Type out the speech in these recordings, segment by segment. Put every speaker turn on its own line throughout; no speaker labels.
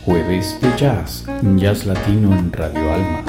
Jueves de Jazz, Jazz Latino en Radio Alma.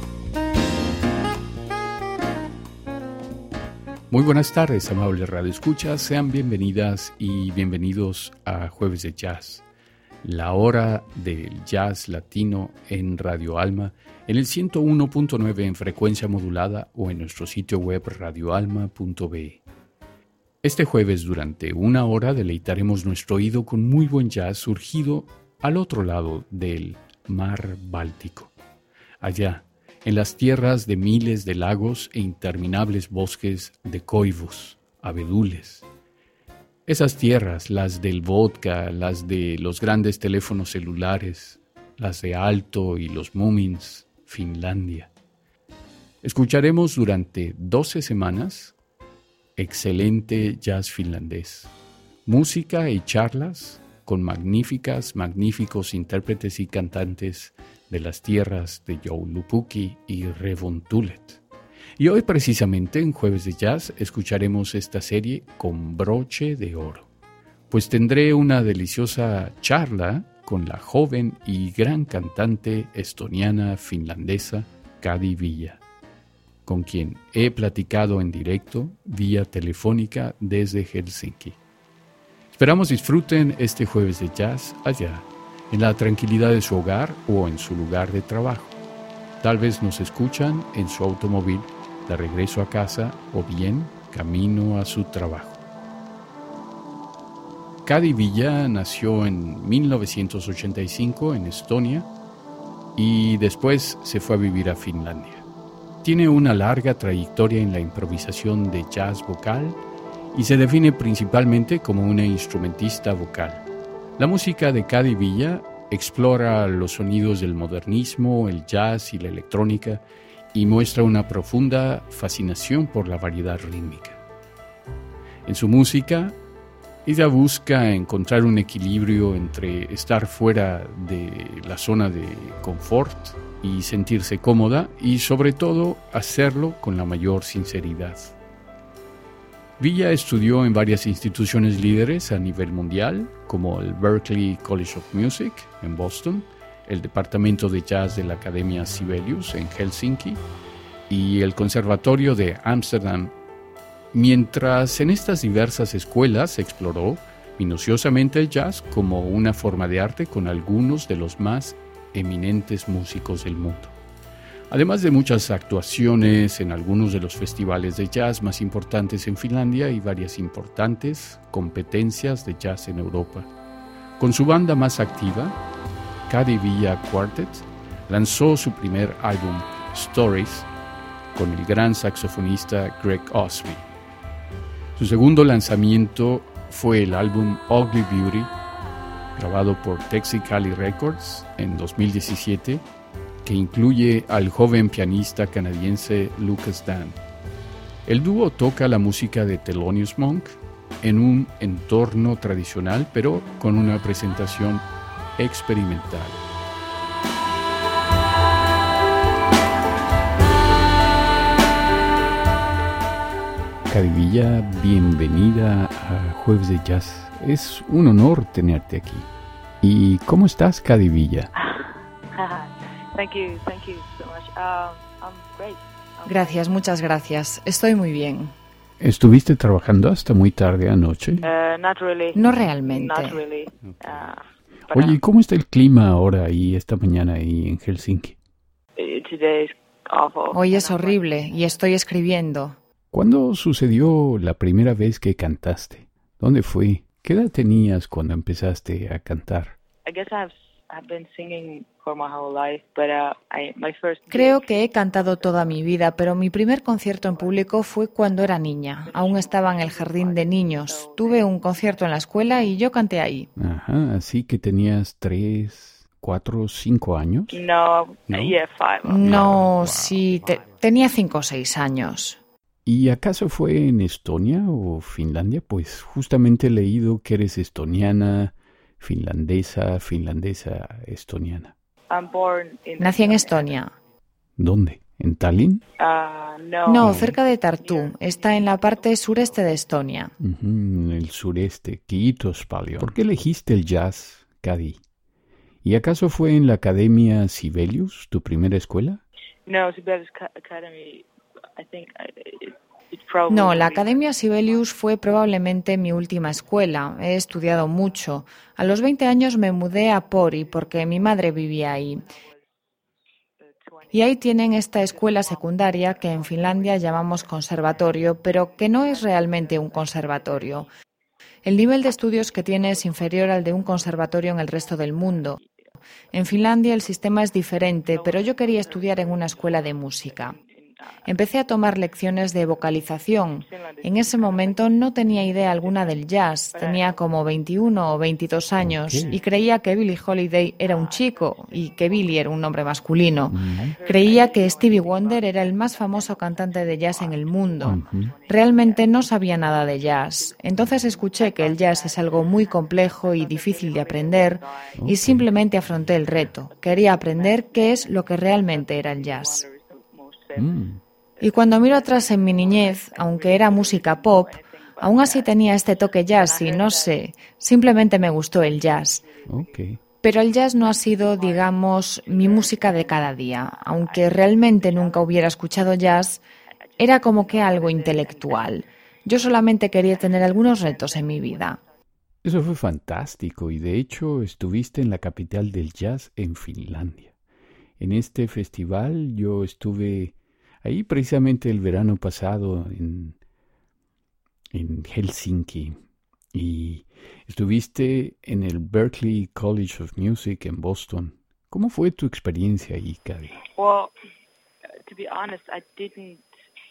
Muy buenas tardes, amables radioescuchas. Sean bienvenidas y bienvenidos a Jueves de Jazz, la hora del jazz latino en Radio Alma, en el 101.9 en frecuencia modulada o en nuestro sitio web radioalma.be. Este jueves, durante una hora, deleitaremos nuestro oído con muy buen jazz surgido al otro lado del mar Báltico, allá en las tierras de miles de lagos e interminables bosques de coivos, abedules. Esas tierras, las del vodka, las de los grandes teléfonos celulares, las de Aalto y los Moomins, Finlandia. Escucharemos durante 12 semanas excelente jazz finlandés, música y charlas con magníficos intérpretes y cantantes de las tierras de Joulupuki y Revontulet. Y hoy precisamente en Jueves de Jazz escucharemos esta serie con broche de oro, pues tendré una deliciosa charla con la joven y gran cantante estoniana finlandesa Kadi Villa, con quien he platicado en directo vía telefónica desde Helsinki. Esperamos disfruten este Jueves de Jazz allá, en la tranquilidad de su hogar o en su lugar de trabajo. Tal vez nos escuchan en su automóvil de regreso a casa o bien camino a su trabajo. Kadi Villa nació en 1985 en Estonia y después se fue a vivir a Finlandia. Tiene una larga trayectoria en la improvisación de jazz vocal y se define principalmente como una instrumentista vocal. La música de Kadi Villa explora los sonidos del modernismo, el jazz y la electrónica y muestra una profunda fascinación por la variedad rítmica. En su música, ella busca encontrar un equilibrio entre estar fuera de la zona de confort y sentirse cómoda y sobre todo hacerlo con la mayor sinceridad. Villa estudió en varias instituciones líderes a nivel mundial, como el Berklee College of Music en Boston, el Departamento de Jazz de la Academia Sibelius en Helsinki y el Conservatorio de Ámsterdam. Mientras en estas diversas escuelas exploró minuciosamente el jazz como una forma de arte con algunos de los más eminentes músicos del mundo. Además de muchas actuaciones en algunos de los festivales de jazz más importantes en Finlandia y varias importantes competencias de jazz en Europa. Con su banda más activa, Kadi Villa Quartet, lanzó su primer álbum, Stories, con el gran saxofonista Greg Osby. Su segundo fue el álbum Ugly Beauty, grabado por Texicali Records en 2017, que incluye al joven pianista canadiense Lucas Dann. El dúo toca la música de Thelonious Monk en un entorno tradicional, pero con una presentación experimental. Kadi Villa, bienvenida a Jueves de Jazz. Es un honor tenerte aquí. ¿Y cómo estás, Kadi Villa?
Thank you so much. I'm great.
Gracias, muchas gracias. Estoy muy bien.
¿Estuviste trabajando hasta muy tarde anoche?
Not really.
No realmente.
Not really.
Oye, ¿y cómo está el clima ahora y esta mañana ahí en Helsinki?
Today is awful.
Hoy es horrible y estoy escribiendo.
¿Cuándo sucedió la primera vez que cantaste? ¿Dónde fue? ¿Qué edad tenías cuando empezaste a cantar?
I guess I've been singing for my whole life, but my first.
Creo que he cantado toda mi vida, pero mi primer concierto en público fue cuando era niña. Aún estaba en el jardín de niños. Tuve un concierto en la escuela y yo canté ahí.
Ajá, así que tenías 3, 4, 5 años.
No, yeah, 5.
No, sí, tenía 5 o 6 años.
¿Y acaso fue en Estonia o Finlandia? Pues justamente he leído que eres estoniana, finlandesa, estoniana.
Nací en Estonia.
¿Dónde? ¿En Tallinn?
No, cerca de Tartu. Está en la parte sureste de Estonia.
En el sureste. Kiitos paljon. ¿Por qué elegiste el jazz, Kadi? ¿Y acaso fue en la Academia Sibelius tu primera escuela?
No, Sibelius Academy, I think it probably
No, la
would be.
Academia Sibelius fue probablemente mi última escuela. He estudiado mucho. A los 20 años me mudé a Pori porque mi madre vivía ahí. Y ahí tienen esta escuela secundaria que en Finlandia llamamos conservatorio, pero que no es realmente un conservatorio. El nivel de estudios que tiene es inferior al de un conservatorio en el resto del mundo. En Finlandia el sistema es diferente, pero yo quería estudiar en una escuela de música. Empecé a tomar lecciones de vocalización. En ese momento no tenía idea alguna del jazz. Tenía como 21 o 22 años y creía que Billie Holiday era un chico y que Billie era un nombre masculino. Creía que Stevie Wonder era el más famoso cantante de jazz en el mundo. Realmente no sabía nada de jazz. Entonces escuché que el jazz es algo muy complejo y difícil de aprender y simplemente afronté el reto. Quería aprender qué es lo que realmente era el jazz. Y cuando miro atrás en mi niñez, aunque era música pop, aún así tenía este toque jazz y no sé, simplemente me gustó el jazz. Pero el jazz no ha sido, digamos, mi música de cada día. Aunque realmente nunca hubiera escuchado jazz, era como que algo intelectual. Yo solamente quería tener algunos retos en mi vida.
Eso fue fantástico y de hecho estuviste en la capital del jazz en Finlandia. En este festival yo estuve ahí precisamente el verano pasado en Helsinki y estuviste en el Berklee College of Music en Boston. ¿Cómo fue tu experiencia ahí, Cady?
Well, to be honest, I didn't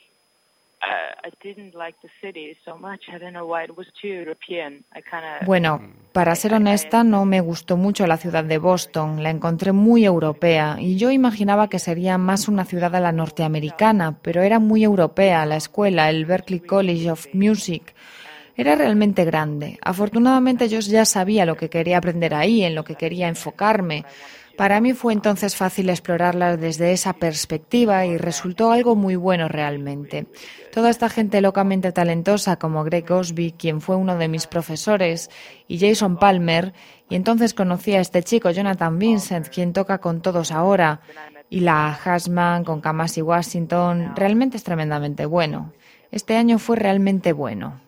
like the city so much. I don't know why. It was too European.
Bueno, para ser honesta, no me gustó mucho la ciudad de Boston. La encontré muy europea y yo imaginaba que sería más una ciudad a la norteamericana, pero era muy europea. La escuela, el Berklee College of Music, era realmente grande. Afortunadamente yo ya sabía lo que quería aprender ahí, en lo que quería enfocarme. Para mí fue entonces fácil explorarla desde esa perspectiva y resultó algo muy bueno realmente. Toda esta gente locamente talentosa como Greg Osby, quien fue uno de mis profesores, y Jason Palmer, y entonces conocí a este chico, Jonathan Vincent, quien toca con todos ahora, y la Hashman con Kamasi Washington, realmente es tremendamente bueno. Este año fue realmente bueno.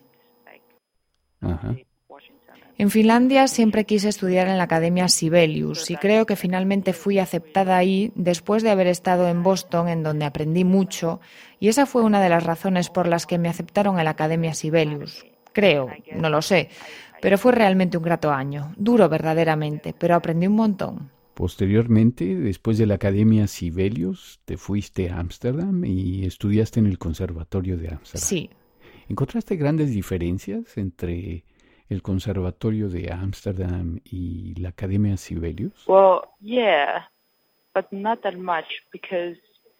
Ajá.
En Finlandia siempre quise estudiar en la Academia Sibelius y creo que finalmente fui aceptada ahí después de haber estado en Boston, en donde aprendí mucho, y esa fue una de las razones por las que me aceptaron en la Academia Sibelius. Creo, no lo sé, pero fue realmente un grato año, duro verdaderamente, pero aprendí un montón.
Posteriormente, después de la Academia Sibelius, te fuiste a Ámsterdam y estudiaste en el Conservatorio de Ámsterdam.
Sí.
¿Encontraste grandes diferencias entre el Conservatorio de Ámsterdam y la Academia Sibelius?
Well, yeah, but not that much because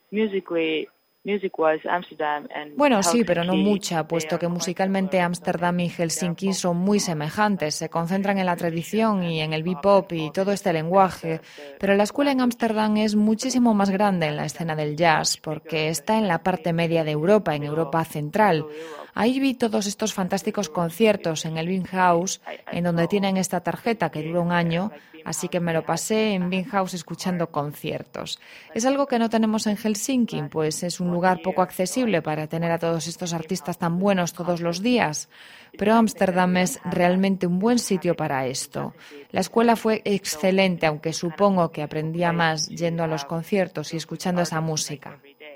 music-wise, Amsterdam and
Bueno, sí, pero no
Helsinki,
mucha, puesto que musicalmente Ámsterdam y Helsinki son muy semejantes, se concentran en la tradición y en el bebop y todo este lenguaje, pero la escuela en Ámsterdam es muchísimo más grande en la escena del jazz, porque está en la parte media de Europa, en Europa central. Ahí vi todos estos fantásticos conciertos en el Binghaus, en donde tienen esta tarjeta que dura un año, así que me lo pasé en Binghaus escuchando conciertos. Es algo que no tenemos en Helsinki, pues es un lugar poco accesible para tener a todos estos artistas tan buenos todos los días, pero Ámsterdam es realmente un buen sitio para esto. La escuela fue excelente, aunque supongo que aprendía más yendo a los conciertos y escuchando esa música.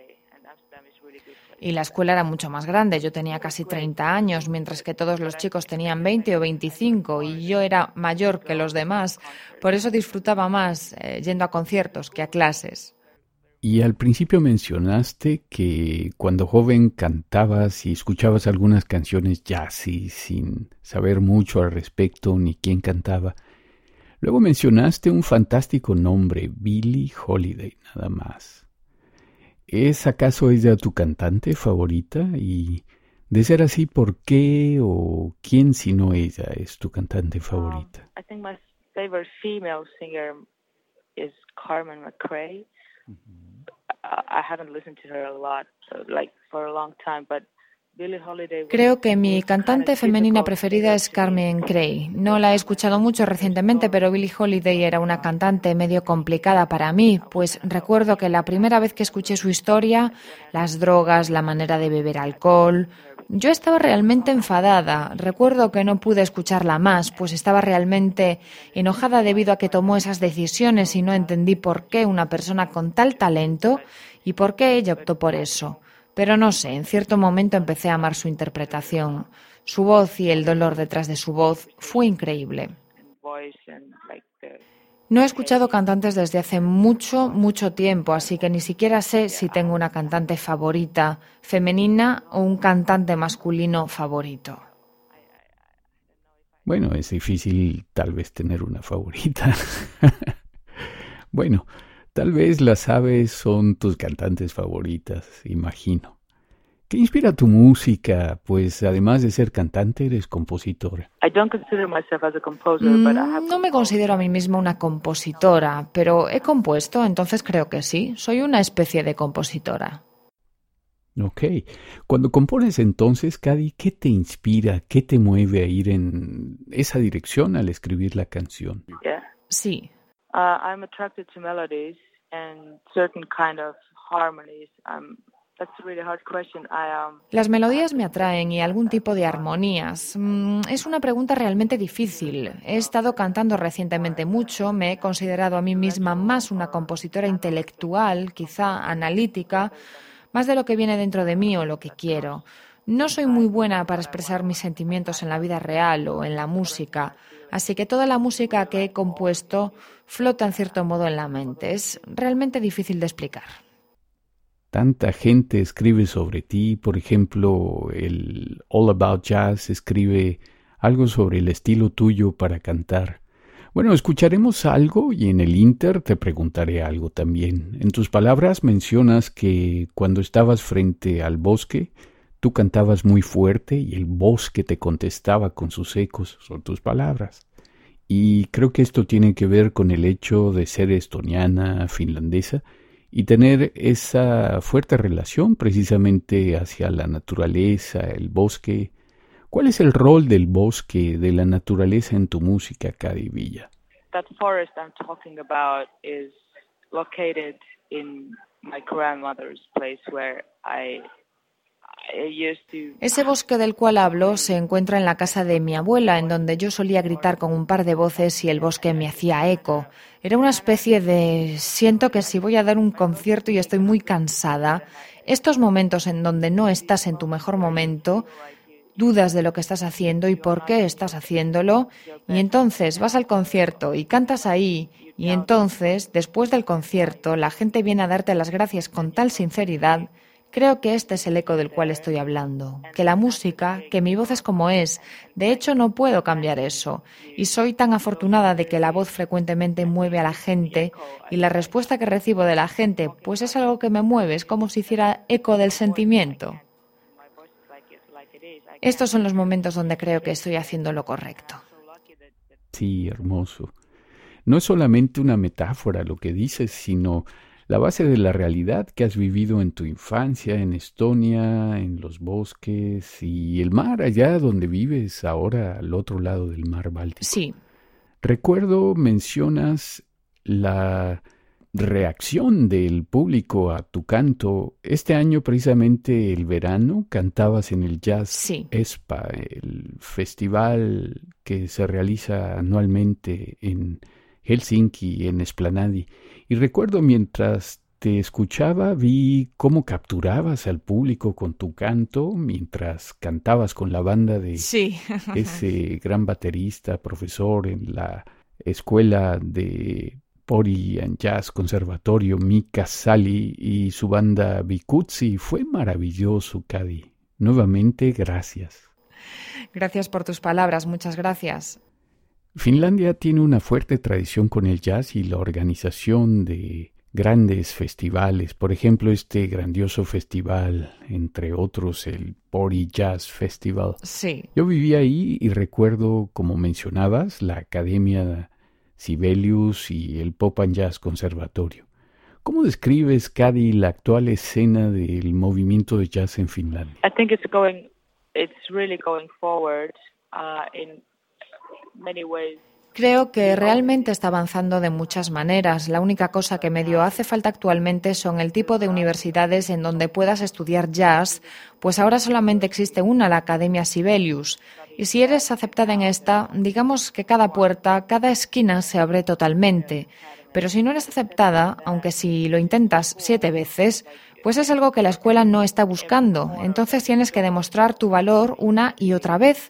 Y la escuela era mucho más grande, yo tenía casi 30 años, mientras que todos los chicos tenían 20 o 25 y yo era mayor que los demás. Por eso disfrutaba más yendo a conciertos que a clases.
Y al principio mencionaste que cuando joven cantabas y escuchabas algunas canciones jazz y sin saber mucho al respecto ni quién cantaba. Luego mencionaste un fantástico nombre, Billie Holiday, nada más. ¿Es acaso ella tu cantante favorita? Y de ser así, ¿por qué o quién sino ella es tu cantante favorita?
I think my favorite female singer is Carmen McRae. I haven't listened to her a lot, like for a long time, but
Creo que mi cantante femenina preferida es Carmen Cray. No la he escuchado mucho recientemente, pero Billie Holiday era una cantante medio complicada para mí, pues recuerdo que la primera vez que escuché su historia, las drogas, la manera de beber alcohol, yo estaba realmente enfadada. Recuerdo que no pude escucharla más, pues estaba realmente enojada debido a que tomó esas decisiones y no entendí por qué una persona con tal talento y por qué ella optó por eso. Pero no sé, en cierto momento empecé a amar su interpretación. Su voz y el dolor detrás de su voz fue increíble. No he escuchado cantantes desde hace mucho, mucho tiempo, así que ni siquiera sé si tengo una cantante favorita femenina o un cantante masculino favorito.
Bueno, es difícil tal vez tener una favorita. Bueno, tal vez las aves son tus cantantes favoritas, imagino. ¿Qué inspira tu música? Pues además de ser cantante, eres compositora.
No me considero a mí misma una compositora, pero he compuesto, entonces creo que sí. Soy una especie de compositora.
Ok. Cuando compones entonces, Cady, ¿qué te inspira? ¿Qué te mueve a ir en esa dirección al escribir la canción?
Sí.
I'm attracted to melodies and certain kind of harmonies. That's a really hard question.
Las melodías me atraen y algún tipo de armonías. Es una pregunta realmente difícil. He estado cantando recientemente mucho, me he considerado a mí misma más una compositora intelectual, quizá analítica, más de lo que viene dentro de mí o lo que quiero. No soy muy buena para expresar mis sentimientos en la vida real o en la música, así que toda la música que he compuesto flota en cierto modo en la mente. Es realmente difícil de explicar.
Tanta gente escribe sobre ti, por ejemplo, el All About Jazz escribe algo sobre el estilo tuyo para cantar. Bueno, escucharemos algo y en el Inter te preguntaré algo también. En tus palabras mencionas que cuando estabas frente al bosque, tú cantabas muy fuerte y el bosque te contestaba con sus ecos, son tus palabras. Y creo que esto tiene que ver con el hecho de ser estoniana, finlandesa, y tener esa fuerte relación precisamente hacia la naturaleza, el bosque. ¿Cuál es el rol del bosque, de la naturaleza en tu música, Cady Villa?
That forest I'm talking about is located in my grandmother's place where I used to...
Ese bosque del cual hablo se encuentra en la casa de mi abuela, en donde yo solía gritar con un par de voces y el bosque me hacía eco. Era una especie de... Siento que si voy a dar un concierto y estoy muy cansada, estos momentos en donde no estás en tu mejor momento, dudas de lo que estás haciendo y por qué estás haciéndolo, y entonces vas al concierto y cantas ahí, y entonces, después del concierto, la gente viene a darte las gracias con tal sinceridad. Creo que este es el eco del cual estoy hablando, que la música, que mi voz es como es, de hecho no puedo cambiar eso, y soy tan afortunada de que la voz frecuentemente mueve a la gente, y la respuesta que recibo de la gente, pues es algo que me mueve, es como si hiciera eco del sentimiento. Estos son los momentos donde creo que estoy haciendo lo correcto.
Sí, hermoso. No es solamente una metáfora lo que dices, sino la base de la realidad que has vivido en tu infancia, en Estonia, en los bosques y el mar allá donde vives ahora al otro lado del mar Báltico.
Sí.
Recuerdo, mencionas la reacción del público a tu canto. Este año, precisamente el verano, cantabas en el Jazz Espa, el festival que se realiza anualmente en Helsinki, en Esplanadi. Y recuerdo mientras te escuchaba, vi cómo capturabas al público con tu canto mientras cantabas con la banda de ese gran baterista, profesor en la escuela de Pori and Jazz Conservatorio, Mika Sali y su banda Vikuzzi. Fue maravilloso, Cady. Nuevamente, gracias.
Gracias por tus palabras, muchas gracias.
Finlandia tiene una fuerte tradición con el jazz y la organización de grandes festivales. Por ejemplo, este grandioso festival, entre otros, el Pori Jazz Festival.
Sí.
Yo viví ahí y recuerdo, como mencionabas, la Academia Sibelius y el Pop and Jazz Conservatorio. ¿Cómo describes, Kadi, la actual escena del movimiento de jazz en Finlandia?
I think it's really going forward in many ways.
Creo que realmente está avanzando de muchas maneras. La única cosa que medio hace falta actualmente son el tipo de universidades en donde puedas estudiar jazz, pues ahora solamente existe una, la Academia Sibelius. Y si eres aceptada en esta, digamos que cada puerta, cada esquina se abre totalmente. Pero si no eres aceptada, aunque si lo intentas 7 veces, pues es algo que la escuela no está buscando. Entonces tienes que demostrar tu valor una y otra vez.